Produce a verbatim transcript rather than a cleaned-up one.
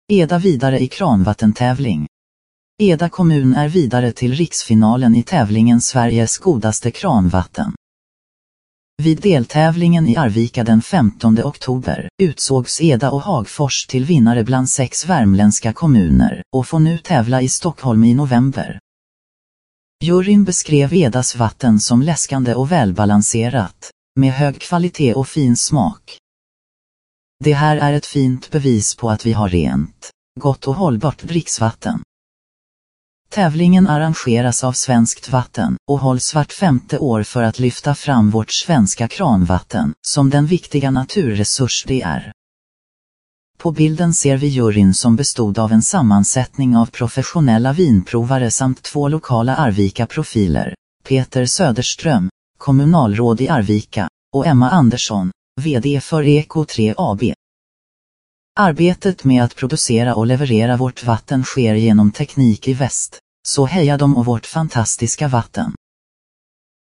Eda vidare i kranvattentävling. Eda kommun är vidare till riksfinalen i tävlingen Sveriges godaste kranvatten. Vid deltävlingen i Arvika den femtonde oktober utsågs Eda och Hagfors till vinnare bland sex värmländska kommuner och får nu tävla i Stockholm i november. Juryn beskrev Edas vatten som läskande och välbalanserat, med hög kvalitet och fin smak. Det här är ett fint bevis på att vi har rent, gott och hållbart dricksvatten. Tävlingen arrangeras av Svenskt Vatten och hålls vart femte år för att lyfta fram vårt svenska kranvatten som den viktiga naturresurs det är. På bilden ser vi juryn som bestod av en sammansättning av professionella vinprovare samt två lokala Arvika-profiler, Peter Söderström, kommunalråd i Arvika, och Emma Andersson, vd för Eko tre A B. Arbetet med att producera och leverera vårt vatten sker genom Teknik i Väst, så heja dem och vårt fantastiska vatten.